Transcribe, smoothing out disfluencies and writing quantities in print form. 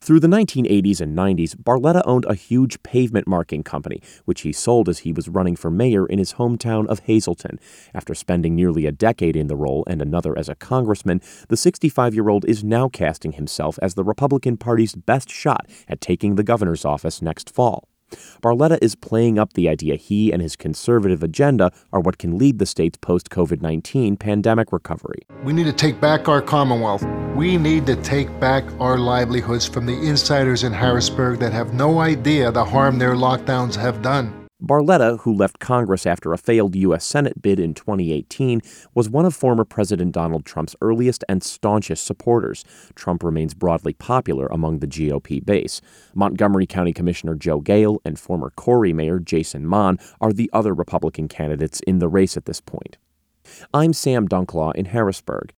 Through the 1980s and 90s, Barletta owned a huge pavement marking company, which he sold as he was running for mayor in his hometown of Hazleton. After spending nearly a decade in the role and another as a congressman, the 65-year-old is now casting himself as the Republican Party's best shot at taking the governor's office next fall. Barletta is playing up the idea he and his conservative agenda are what can lead the state's post-COVID-19 pandemic recovery. We need to take back our Commonwealth. We need to take back our livelihoods from the insiders in Harrisburg that have no idea the harm their lockdowns have done. Barletta, who left Congress after a failed U.S. Senate bid in 2018, was one of former President Donald Trump's earliest and staunchest supporters. Trump remains broadly popular among the GOP base. Montgomery County Commissioner Joe Gale and former Corey Mayor Jason Mon are the other Republican candidates in the race at this point. I'm Sam Dunklaw in Harrisburg.